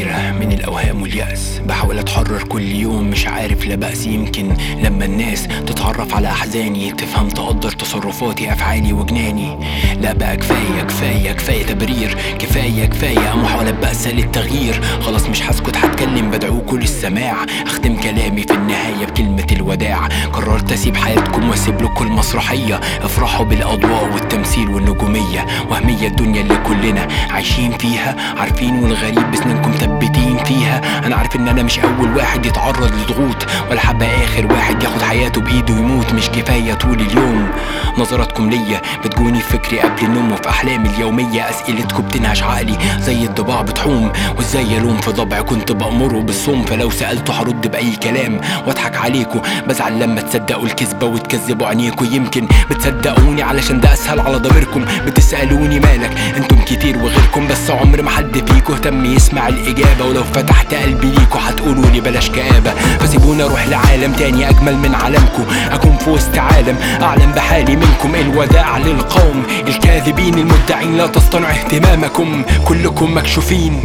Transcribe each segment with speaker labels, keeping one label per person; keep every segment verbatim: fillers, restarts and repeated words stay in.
Speaker 1: حيرة من الأوهام واليأس، بحاول أتحرر كل يوم مش عارف لا بأس. يمكن لما الناس تتعرف على أحزاني تفهم تقدر تصرفاتي أفعالي وجناني. لا بقى كفاية كفاية كفاية تبرير، كفاية كفاية محاولة بأس للتغيير. خلاص مش هسكت هتكلم بدعوكوا للسماع. أختم كلامي في النهاية بكلمة الوداع. قررت أسيب حياتكم وأسيب لكم المسرحية. افرحوا بالأضواء والتمثيل والنجومية. وهمية الدنيا اللي كلنا عايشين فيها، عارفين والغريب بسنينكم ثبتين فيها. انا عارف ان انا مش اول واحد يتعرض لضغوط، ولا حابة اخر واحد ياخد حياته بايده ويموت. مش كفاية طول اليوم نظراتكم ليا بتجوني في فكري قبل النوم وفي احلامي اليومية. اسئلتكم بتنهش عقلي زي الضباع بتحوم، وازاي الوم في ضبع كنت بأمره بالصوم. فلو سألته هرد بأي كلام واضحك عليكم. بزعل لما تصدقوا الكذبة وتكذبوا عينيكم. يمكن بتصدقوني علشان ده اسهل على ضميركم. بتسألوني مالك انتم كتير وغيركم، بس عمر ما حد فيكم اهتم يسمع الإجابة. ولو فتحت قلبي ليكوا هتقولولي بلاش كآبة. فسيبوني اروح لعالم تاني اجمل من عالمكم، اكون في وسط عالم اعلم بحالي منكم. الوداع للقوم الكاذبين المدعين، لا تصطنع اهتمامكم كلكم مكشوفين.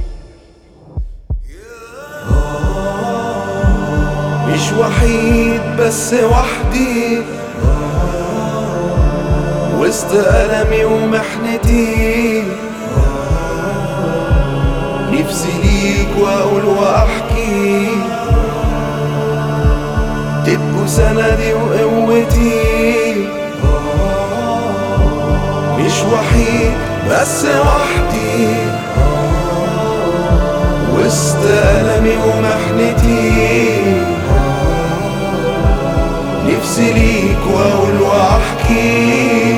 Speaker 2: مش وحيد بس وحدي وسط ألمي ومحنتي. نفسي ليك وأقول وأحكي، تبقوا سندي وقوتي. مش وحيد بس وحدي وسط ألمي ومحنتي. نفسي ليك وأقول وأحكي،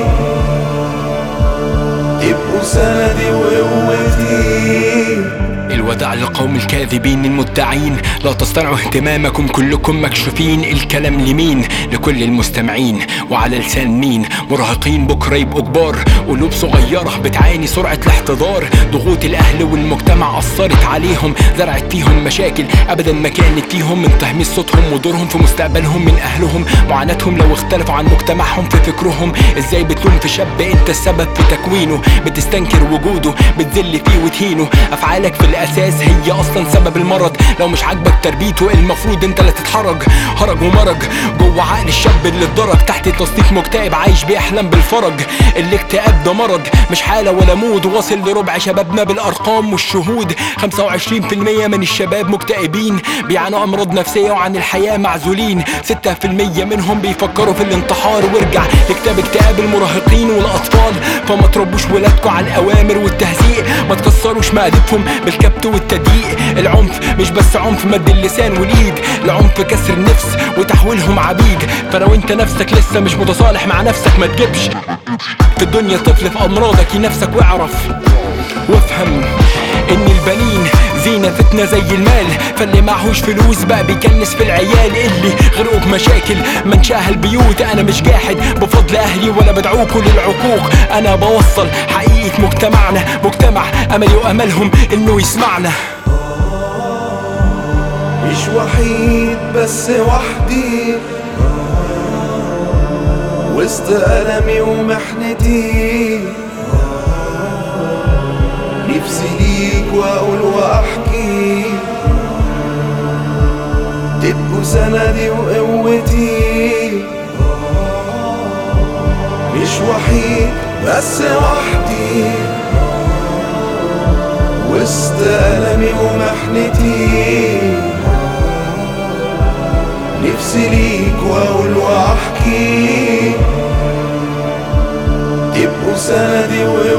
Speaker 2: تبقوا سندي وقوتي.
Speaker 1: الوداع للقوم الكاذبين المدعين، لا تصطنعوا اهتمامكم كلكم مكشوفين. الكلام لمين؟ لكل المستمعين. وعلى لسان مين؟ مراهقين بكره يبقوا كبار. قلوب صغيرة بتعاني سرعة الاحتضار. ضغوط الأهل والمجتمع أثرت عليهم، زرعت فيهم مشاكل أبدا ما كانت فيهم. من تهميش صوتهم ودورهم في مستقبلهم من أهلهم. معاناتهم لو اختلفوا عن مجتمعهم في فكرهم. ازاي بتلوم في شاب انت السبب في تكوينه؟ بتستنكر وجوده بتذل فيه وتهينه. أفعالك في الأساس هي أصلا سبب المرض. لو مش عاجبك تربيته المفروض انت اللي تتحرج. هرج ومرج جوه عقل الشاب اللي اتدرج تحت تصنيف مكتئب عايش بيحلم بالفرج. الاكتئاب ده مرض مش حالة ولا مود، واصل لربع شبابنا بالأرقام والشهود. خمسة وعشرين في المية من الشباب مكتئبين، بيعانوا أمراض نفسية وعن الحياة معزولين. ستة في المية منهم بيفكروا في الانتحار. وارجع لكتاب اكتئاب المراهقين والأطفال. فما تربوش ولادكوا على الأوامر والتهزيء، ما تكسروش مقادبهم بالكبت والتضييق. العنف مش بس عنف مد اللسان والإيد، العنف كسر النفس وتحويلهم عبيد. فلو انت نفسك لسه مش متصالح مع نفسك ما تجيبش في الدنيا طفل في أمراضك ينفسك. واعرف وافهم ان البنين زينة فتنة زي المال. فاللي معهوش فلوس بقى بيكنس في العيال اللي غرقوا بمشاكل منشاها البيوت. انا مش جاحد بفضل اهلي ولا بدعوكوا للعقوق، انا بوصل حقيقة مجتمعنا. مجتمع املي واملهم انه يسمعنا.
Speaker 2: مش وحيد بس وحدي وسط ألمي ومحنتي. نفسي ليك وأقول وأحكي، تبقوا سندي وقوتي. مش وحيد بس وحدي وسط ألمي ومحنتي. نفسي ليك وأقول وأحكي، تبقوا سندي وقوتي.